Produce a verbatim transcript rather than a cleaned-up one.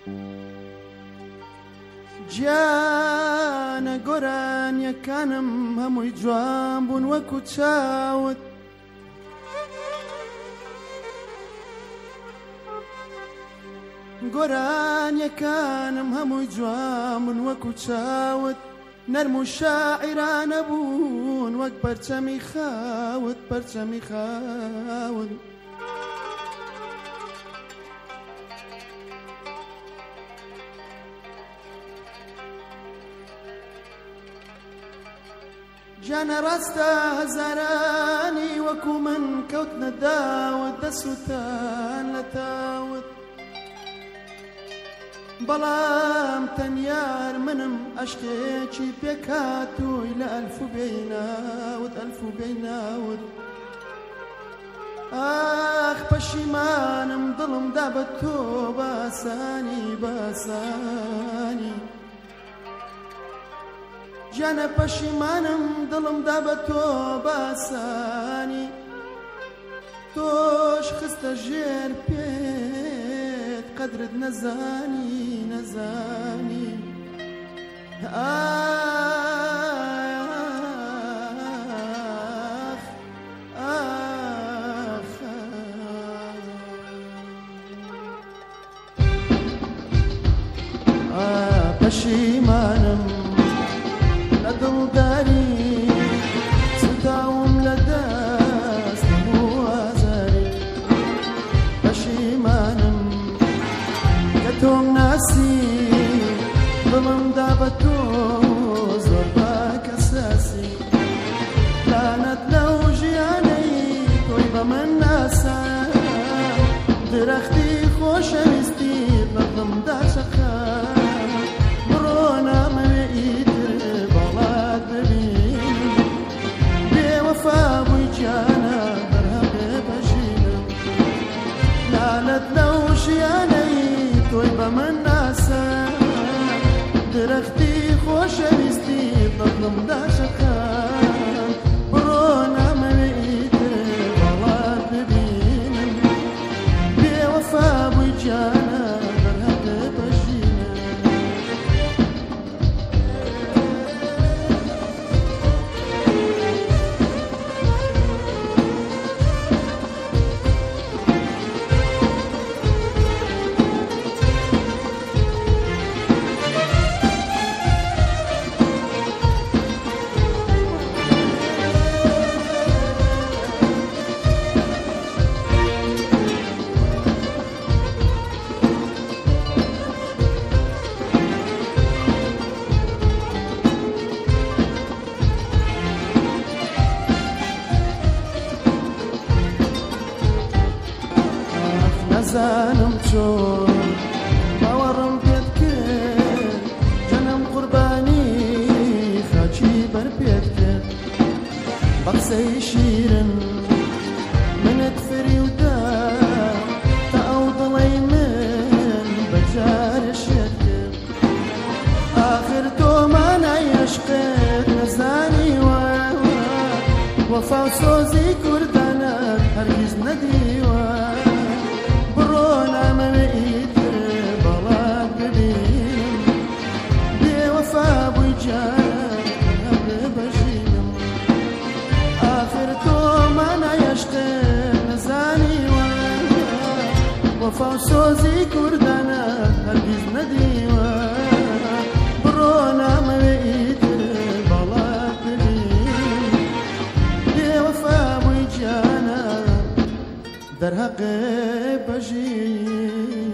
گیانە گۆرانیەکانم هەمووی جوان بوون وەکو چاوت، گۆرانیەکانم هەمووی جوان بوون وەکو چاوت، نەرم و شاعرانە بوون وەک پەرچەمی خاوت پەرچەمی خاوت. گیانە ڕاستە هەزارانی وەکو من کەوتنە داوت دەسووتان لە تاوت، بەڵام تەنیار منم عەشقێکی پێکاتووی لە ئەلف و بێیناوت ئەلف و بێیناوت. ئاخ پەشیمانم دڵم دا بە تۆ باسانی باسانی، گیانە پەشیمانم دڵم دا بە تۆ باسانی، تۆش خستە ژێر پێت قەدرت نەزانی نەزانی. ئاخ ئاخ ئاخ پەشیمانم لە دڵداری سوتاوم لە دەست هەموو ئازاری، پەشیمانم کە تۆم ناسی دڵم دا بە تۆ زۆر باک ئەساسی، لانەت لەو ژیانەی تۆی بە من ناسا، درەختی خۆشەویستی بە دڵمدا چەقان، بڕۆ نامەوێ ئیتر بەڵات ببینم، بێوەفا بووی گیانە بەرهەمێ بەژینم، لانەت لەو ژیانەی تۆی بە من ناسا، درەختی خۆشەویستی بە دڵمدا چەقان، بڕۆ نامەوێ ئیتر بەڵات ببینم، بێوەفا بووی گیانە بەرهەمێ بەژینم. نەزانم چۆن باوەڕم پێت کرد، جەنم قوربانی خاچی بەر پێت کرد، بە قسەی شیرن منت فریودا تا ئەو دڵەی من بەجارە شێت کرد، ئاخر تۆ مانای عەشقت نەزانیوە، وەفا و سۆزی کوردانت هەرگیز نەدیوە، بڕۆ نامەوێ ئیتر بەڵات ببینم، بێوەفا بووی گیانە بەرهەمێ بەژینم، ئاخر تۆ مانای عەشقت نەزانیوە، وەفا و سۆزی کوردانت هەرگیز نەدیوە، بڕۆ نامەوێ ئیتر بەڵات ببینم، بێوەفا بووی گیانە دەرهەقێ بەژینم.